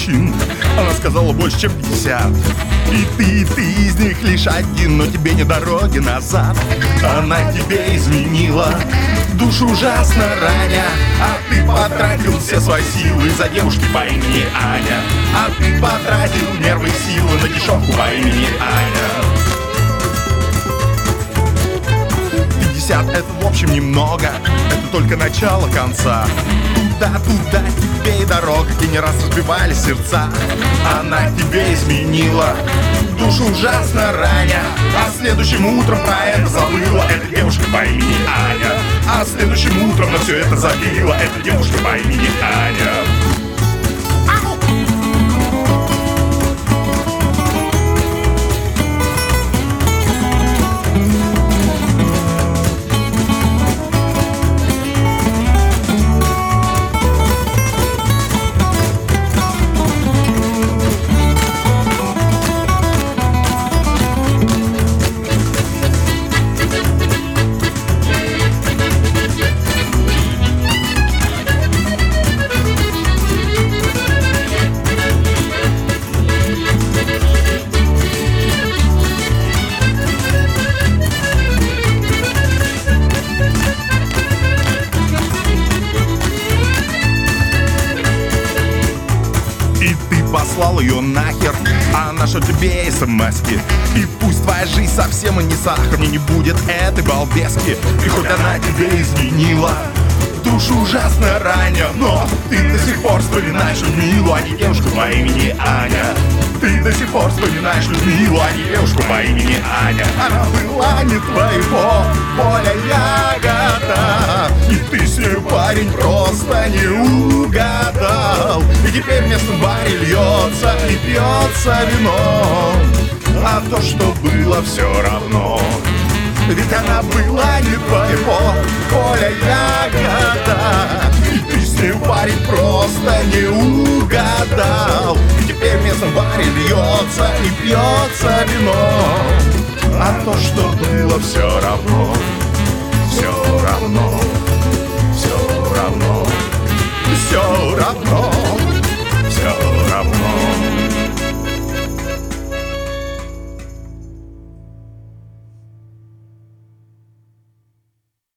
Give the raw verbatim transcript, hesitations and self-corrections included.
мужчин. Она сказала больше, чем пятьдесят. И ты, и ты из них лишь один, но тебе не дороги назад. Она тебе изменила, душу ужасно раня, а ты потратил все свои силы за девушки по имени Аня. А ты потратил нервы и силы на дешевку по имени Аня. Пятьдесят это в общем немного, это только начало конца. Туда-туда тебе и дорога, и не раз разбивали сердца. Она тебе изменила, душу ужасно раня, а следующим утром про это забыла. Это девушка по имени Аня. А следующим утром на все это забила. Это девушка по имени Аня. Послал ее нахер, а она шлет тебе смс-ки. И пусть твоя жизнь совсем и не сахар, мне не будет этой балбески. И хоть она тебе изменила, душу ужасно раня, но ты до сих пор вспоминаешь Людмилу, а не девушку по имени Аня. Ты до сих пор вспоминаешь Людмилу, а не девушку по имени Аня. Она была не твоего поля ягода, и ты с нею, парень, просто не угадал. И теперь вместо баре льется и пьется вино, а то, что было, все равно. Ведь она была не твоего поля ягода, и ты с нею, парень, просто не угадал. И теперь вместо баре льется и пьется вино, а то, что было, все равно, все равно.